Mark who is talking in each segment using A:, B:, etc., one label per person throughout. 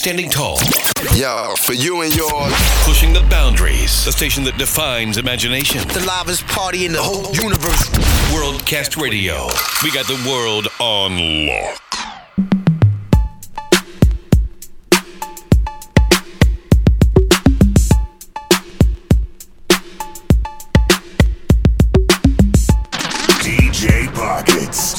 A: standing tall.
B: Yeah, for you and yours.
A: Pushing the boundaries. The station that defines imagination.
C: The livest party in the whole universe.
A: Worldcast Radio. We got the world on lock.
D: DJ Pockets.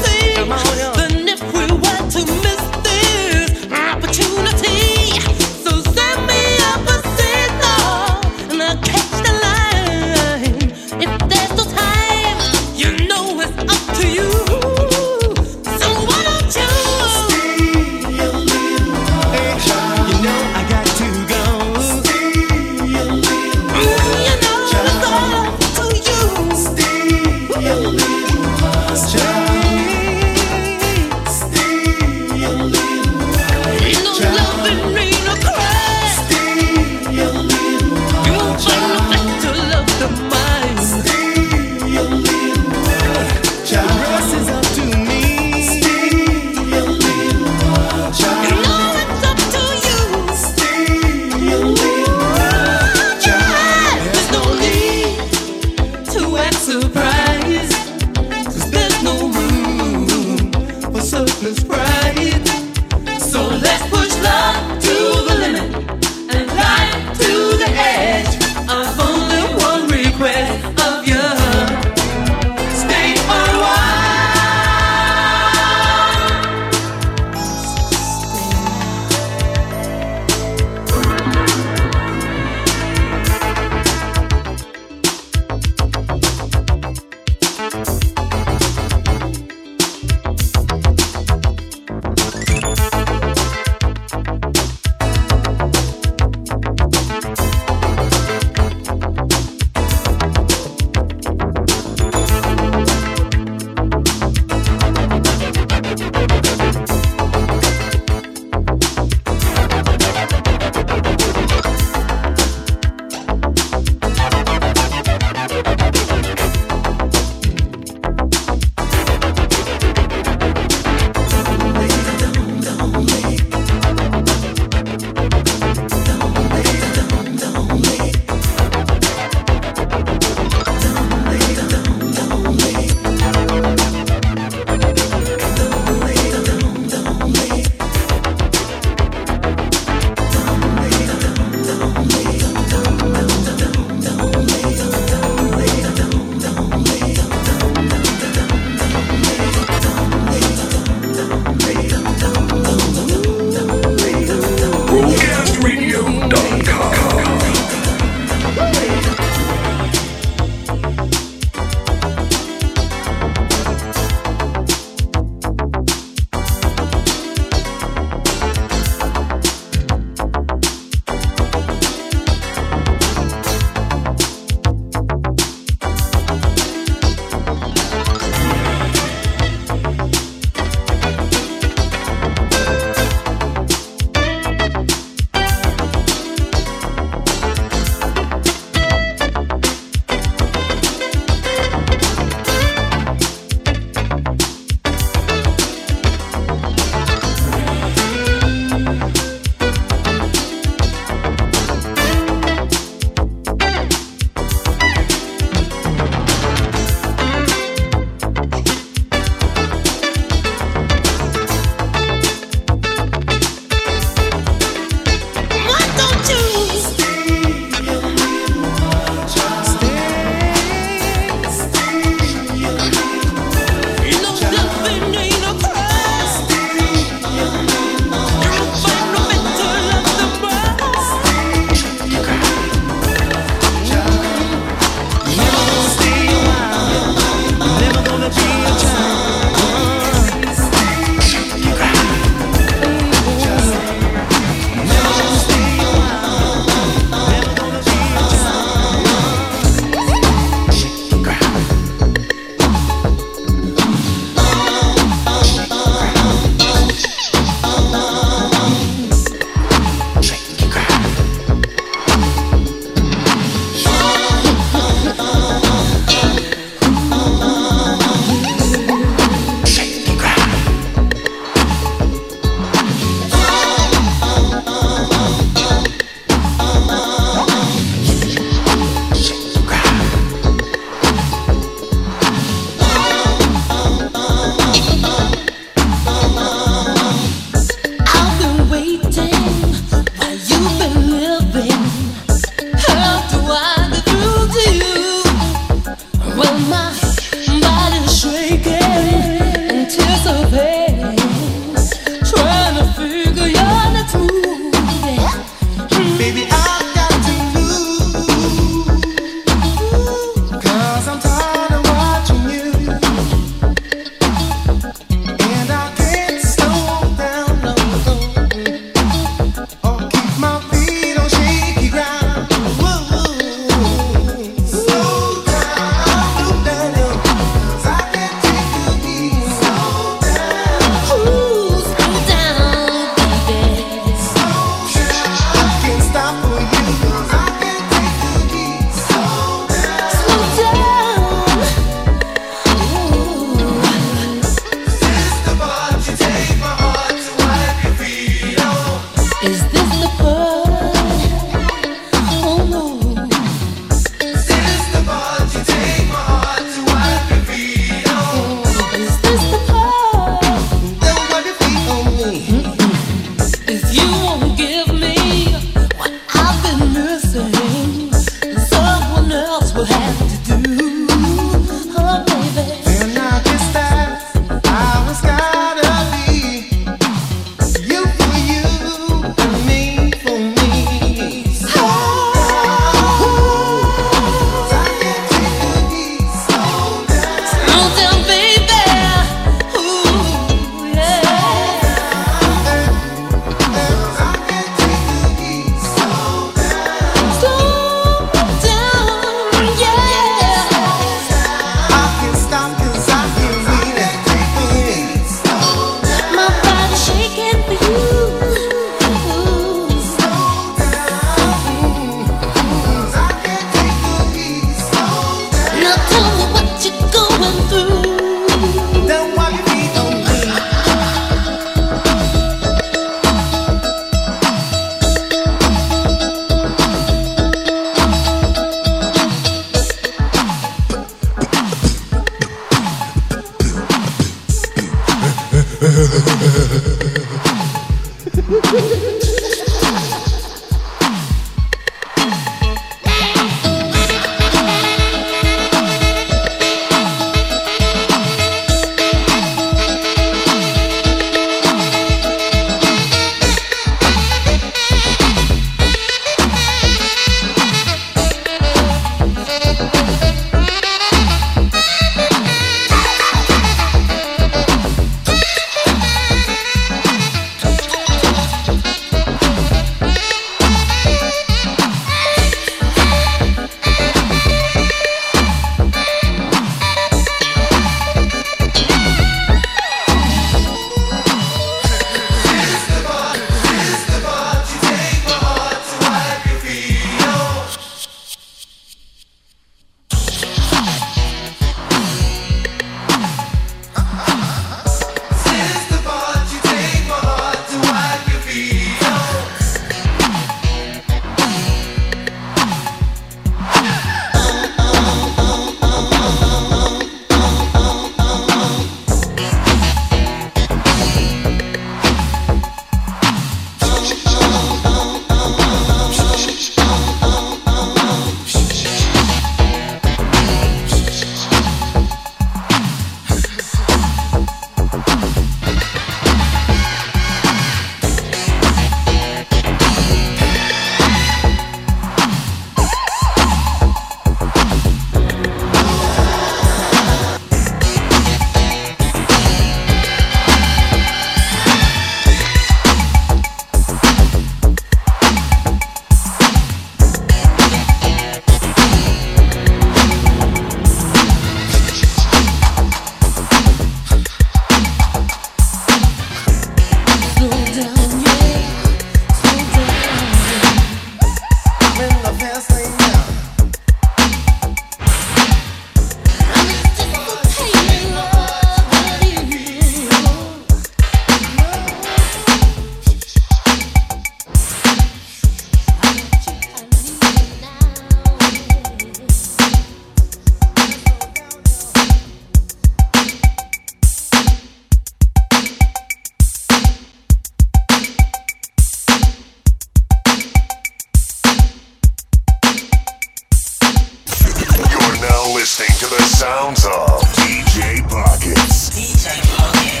D: sounds of DJ Pockets. DJ Pockets.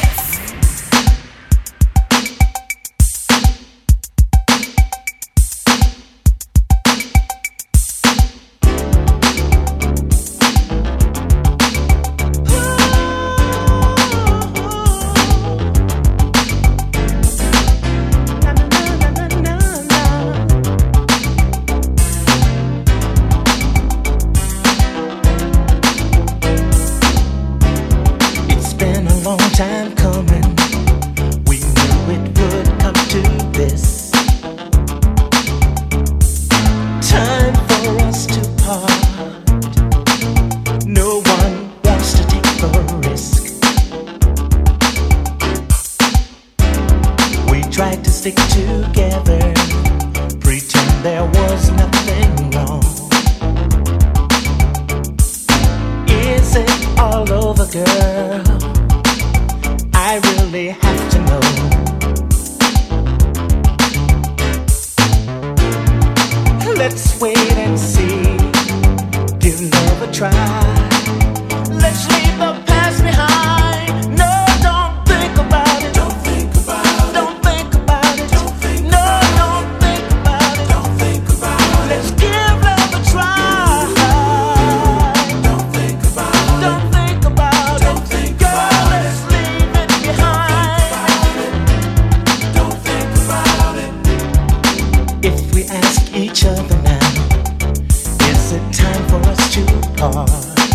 E: Each other now, is it time for us to part?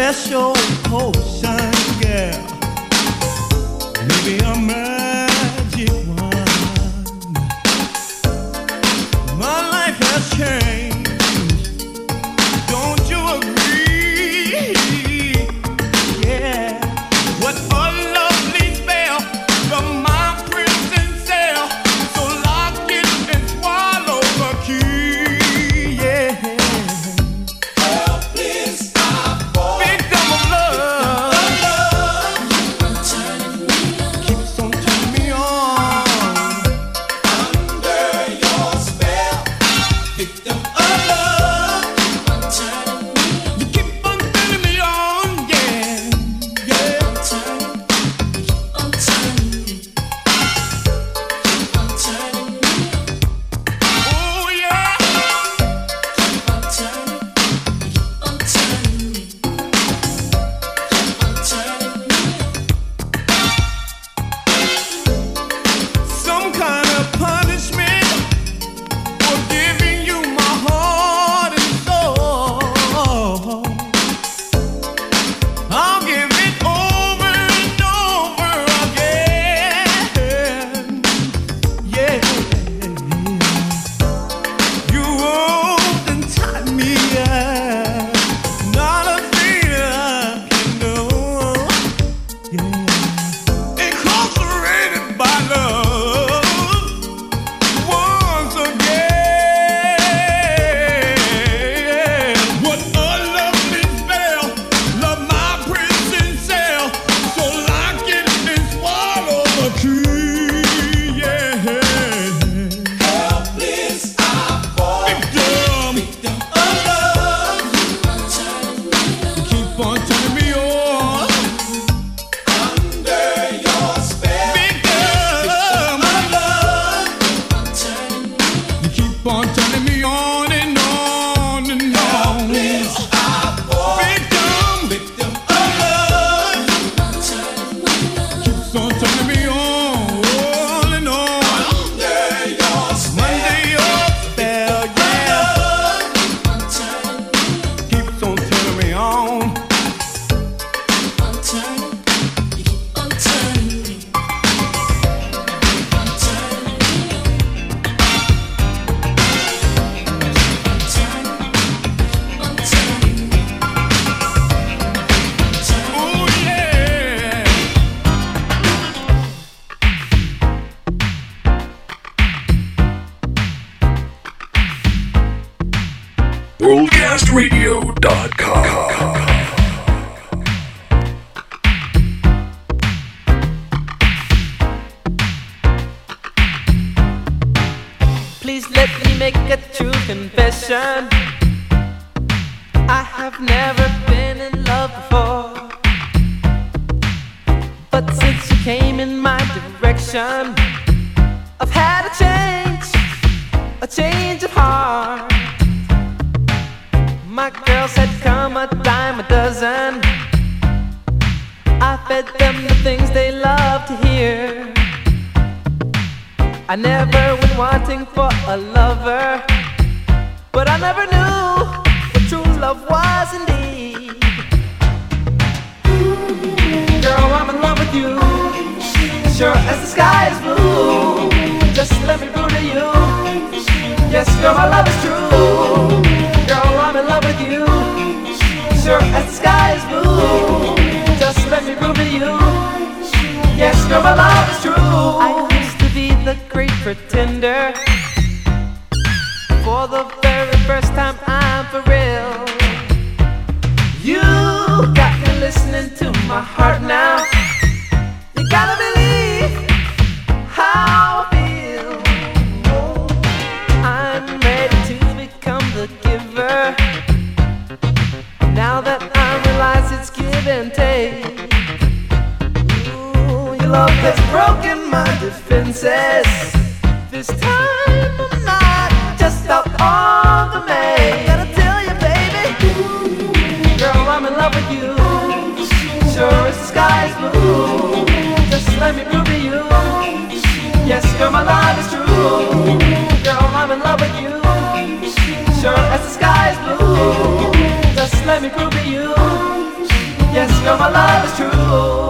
E: special potion, girl. Maybe a magic one. My life has changed. Don't you agree? Yeah. What a lovely spell from my prison cell. So lock it and swallow the key. Yeah.
F: Please let me make a true confession. I have never been in love before, but since you came in my direction, I've had a change of heart. My girls had come a dime a dozen. I fed them the things they love to hear. I never went wanting for a lover, but I never knew what true love was indeed. Girl, I'm in love with you, sure as the sky is blue. Just let me prove to you, yes, girl, my love is true. Girl, I'm in love with you, sure as the sky is blue. Just let me prove to you, yes, girl, my love is true. I used to be the great pretender. For the very first time, I'm for real. You got me listening to my heart now. You gotta believe how I feel. I'm ready to become the giver. Now that I realize it's give and take. Ooh, your love has broken my defenses. This time I'm not just out on the main. Gotta tell you, baby, girl, I'm in love with you. Sure as the sky's blue. Just let me prove to you, yes, girl, my love is true. Girl, I'm in love with you. Sure as the sky's blue. Just let me prove to you, Yes, girl, my love is true.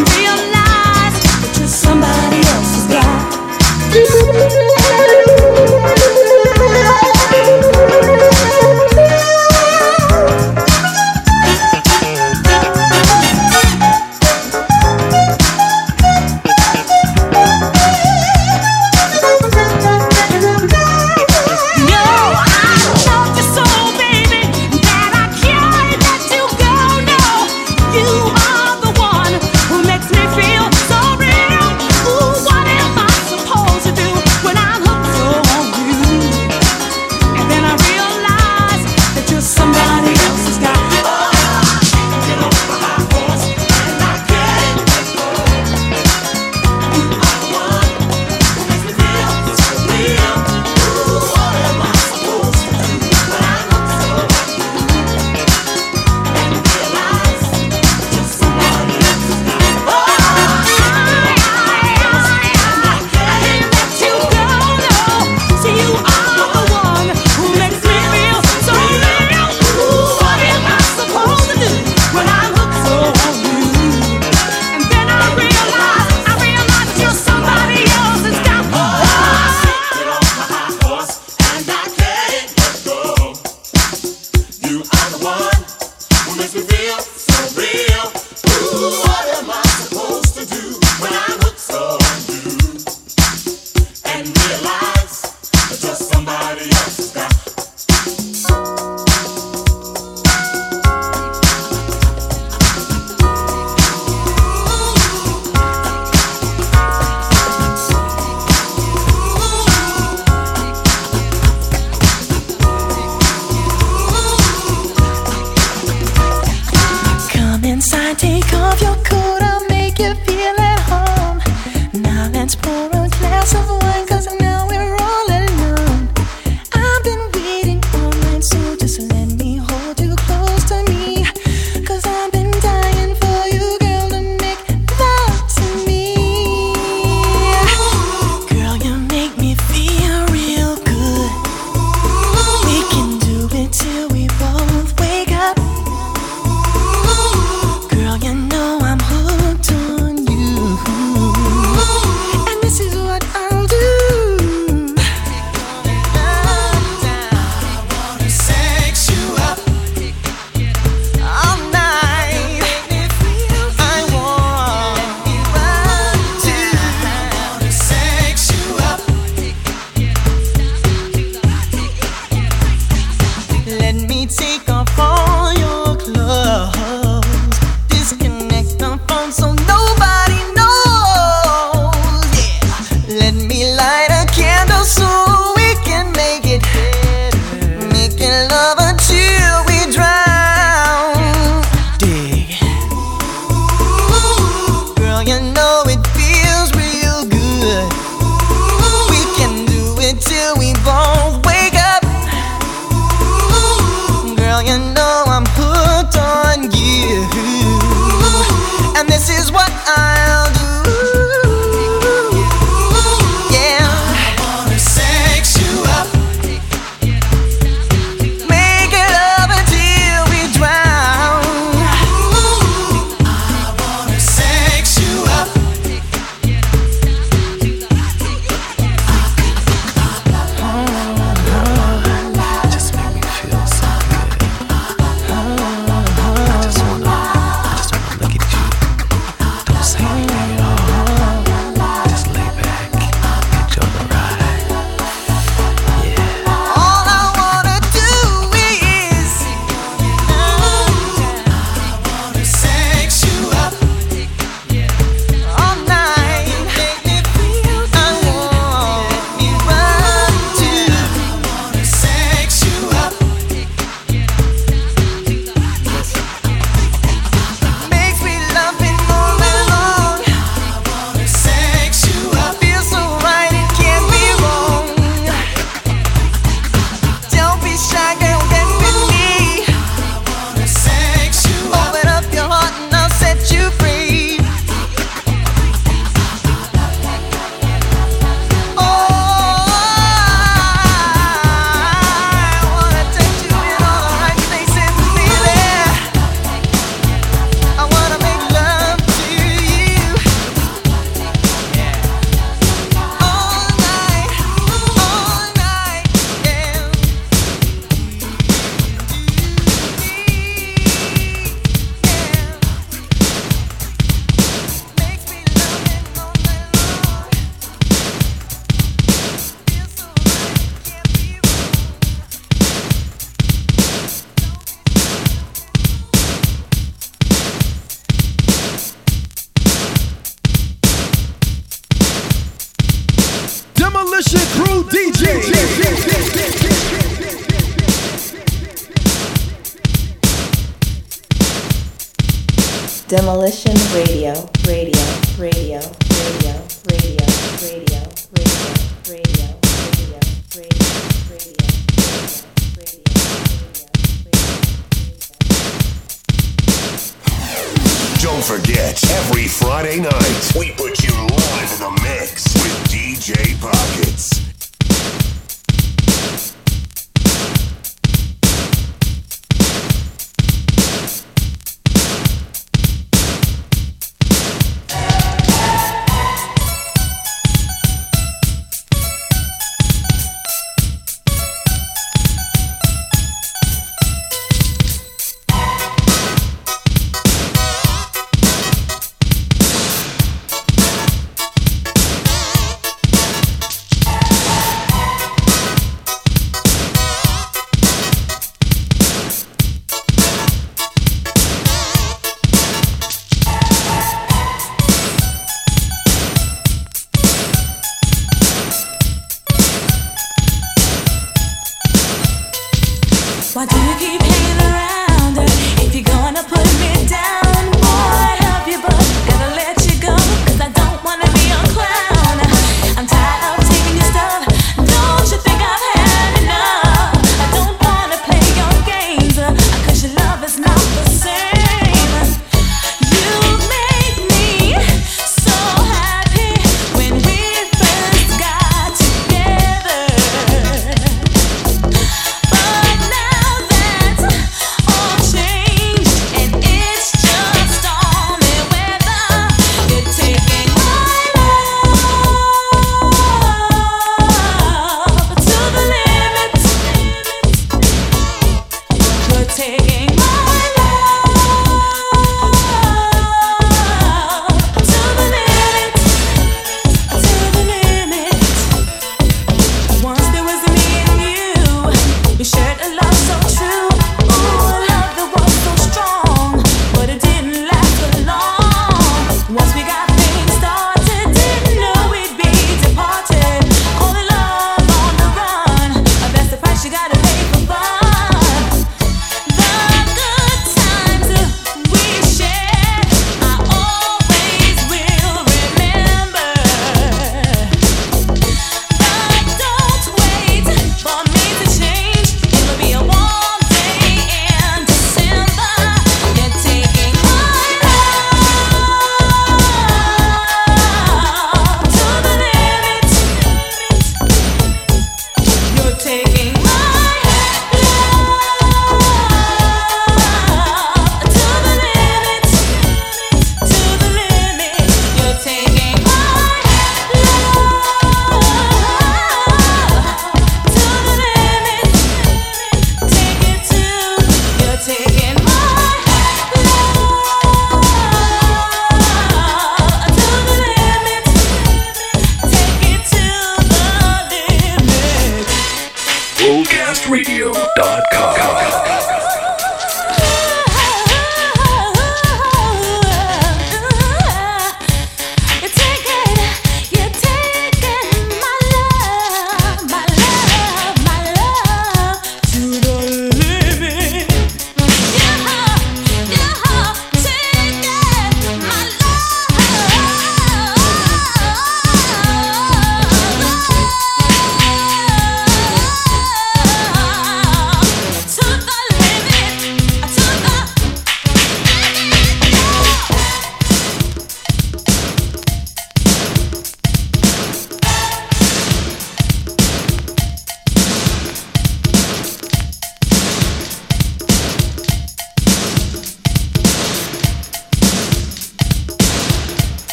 G: Somebody else's guy. is what I'll do. Yeah, I wanna sex you up. Make it love until we drown. I wanna sex you up.
H: Just make me feel so good. I just wanna look at you. Don't say anything at all. Just lay back, enjoy the ride. Yeah.
G: All I wanna do is I wanna sex you up all night. Make me feel I want me right too. I wanna sex you up. Makes me love it all night long. I wanna sex you up. Feels so right, it can't be wrong. Don't be shy, girl, get with me. I wanna sex you up. Open up your heart and I'll set you free. Oh, I wanna touch you in all the right places, baby. I wanna make love to you all night, yeah. Makes me love it all night long. Feels so right, can't be wrong.
I: Demolition Crew DJ.
J: Demolition Radio, radio, radio, radio, radio, radio, radio, radio, radio, radio, radio,
D: Don't forget, every Friday night, we put you live in the mix with DJ Pockets.
K: Why do you keep hanging around? If you're gonna put me down, boy, help you, but gotta let you go, 'cause I don't wanna be a clown. I'm tired of taking your stuff. Don't you think I've had enough? I don't wanna play your games, 'cause your love is not the same. You made me so happy when we first got together. But now that's all changed, and it's just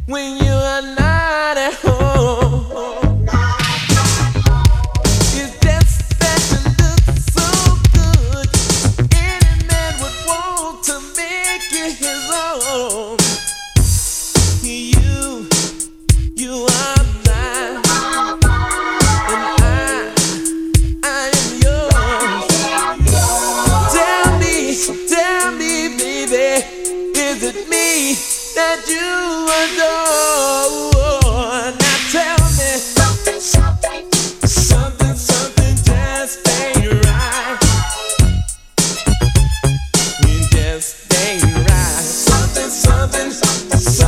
E: when you are not at home. It's just that you look so good. Any man would want to make you his own. You are mine, and I am yours. Tell me, baby, is it me that you adore? Now tell me, something just ain't right. It just ain't right. Something just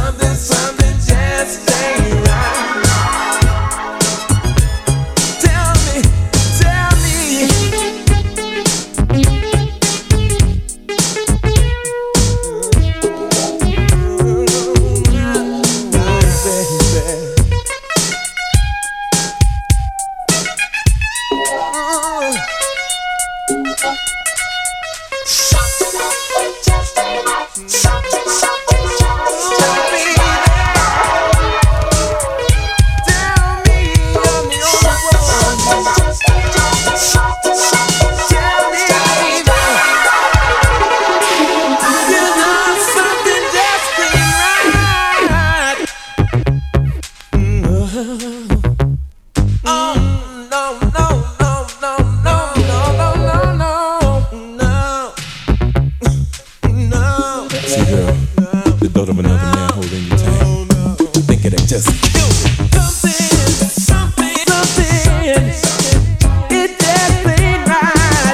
E: ain't right. Tell me.
L: See, girl, the thought of another man holding you tight. Think of that just.
E: Something, it just ain't right.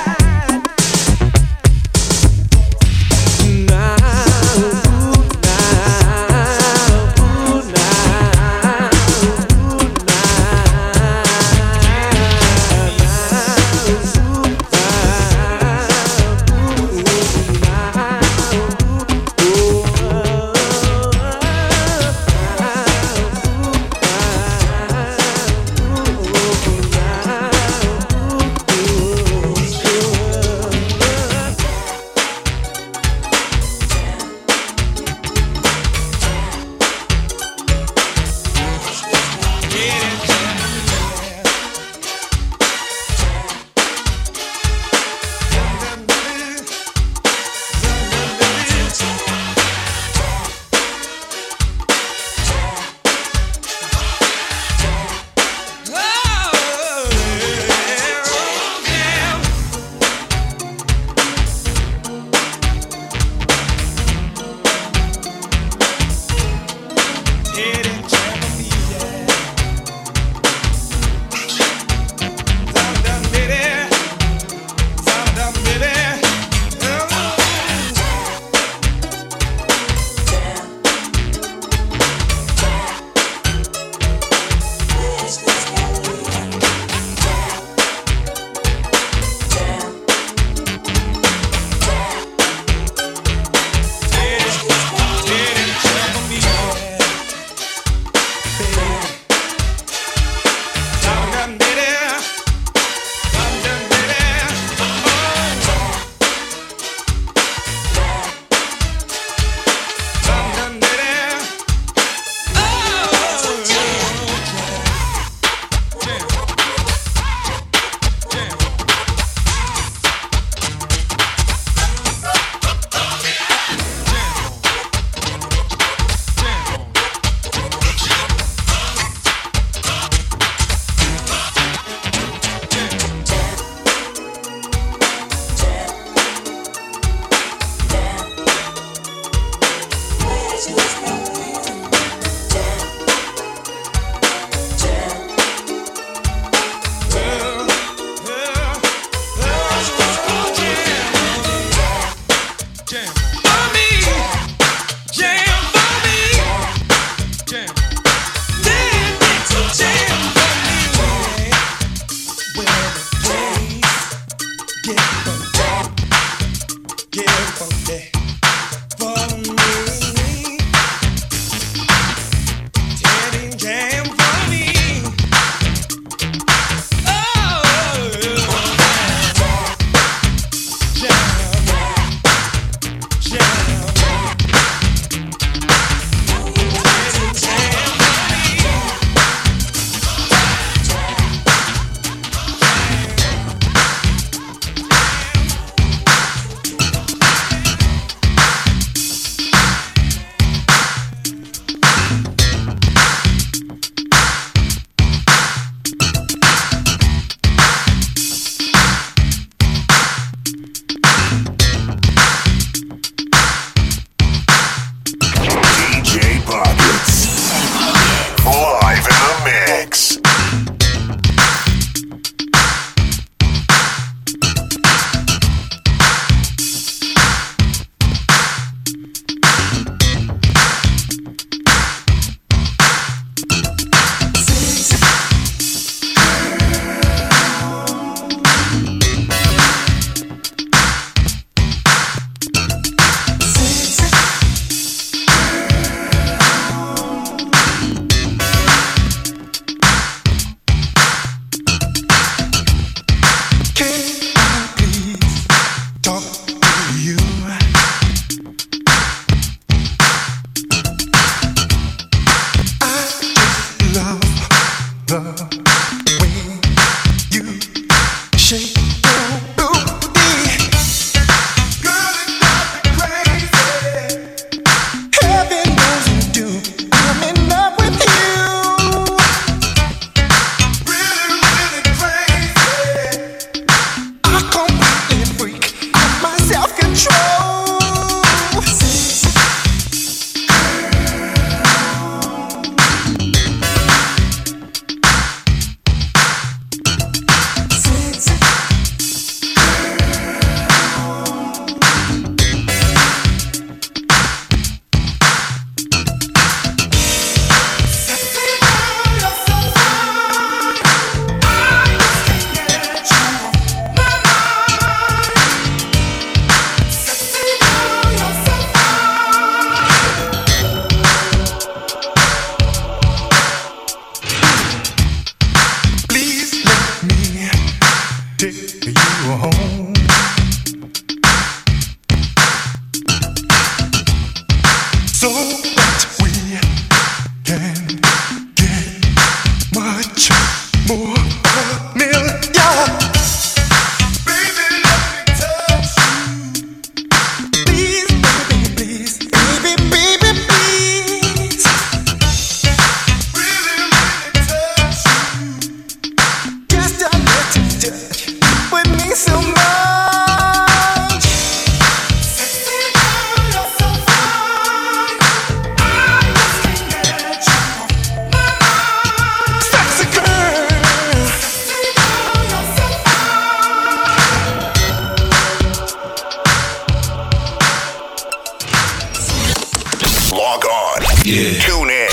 D: Tune in.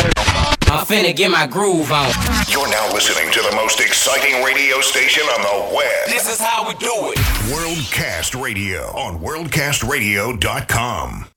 M: I'm finna get my groove on.
D: You're now listening to the most exciting radio station on the web.
M: This is how we do it.
D: Worldcast Radio on worldcastradio.com.